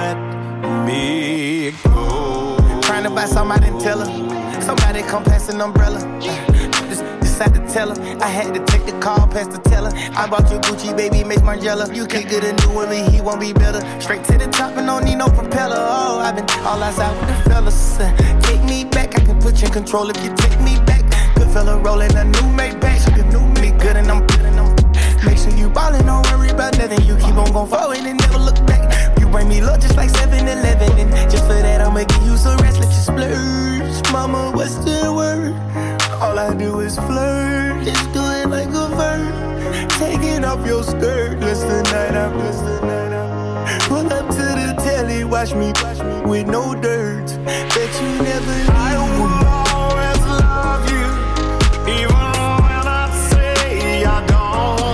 let me go. Trying to buy something I didn't tell her. Somebody come pass an umbrella. Just decided to tell her. I had to take the call past the teller. I bought your Gucci, baby, makes Margiela. You can get a new one, but he won't be better. Straight to the top and don't need no propeller. Oh, I've been all outside with the fellas. Take me back, I can put you in control if you take me back. Good fella rolling a new Maybach. She new me good and I'm good and I'm. Make sure you ballin', don't worry about nothing. You keep on gon' forward and never look back. You bring me love just like 7-Eleven. And just for that, I'ma give you some rest. Let you splurge. Mama, what's the word? All I do is flirt. Just do it like a verb. Taking off your skirt. Listen night up. Pull up to the telly. Watch me with no dirt. Bet you never leave. I will always love you, even when I say I don't.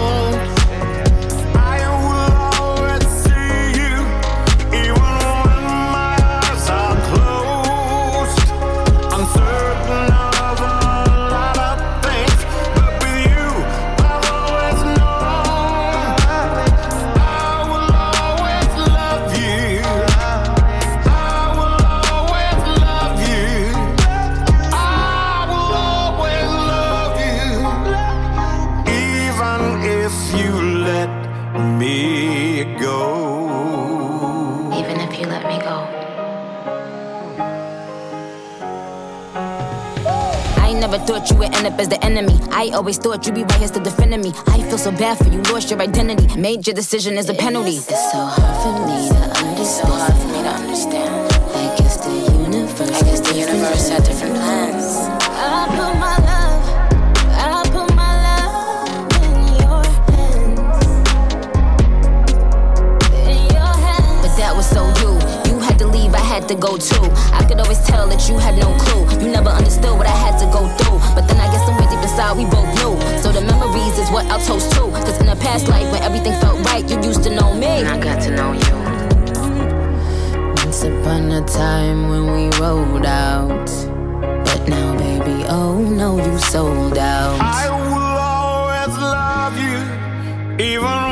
Thought you would end up as the enemy. I always thought you'd be right here still defending me. I feel so bad for you, lost your identity. Made your decision as a penalty. It's so hard for me to understand. I guess the universe had different plans. I put my love in your hands. But that was so you. You had to leave, I had to go too. I could always tell that you had no clue. You never understood what I had to go through. But then I guess somewhere deep inside we both knew. So the memories is what I'll toast to. Cause in a past life when everything felt right, you used to know me. And I got to know you. Once upon a time when we rolled out. But now baby, oh no, you sold out. I will always love you, even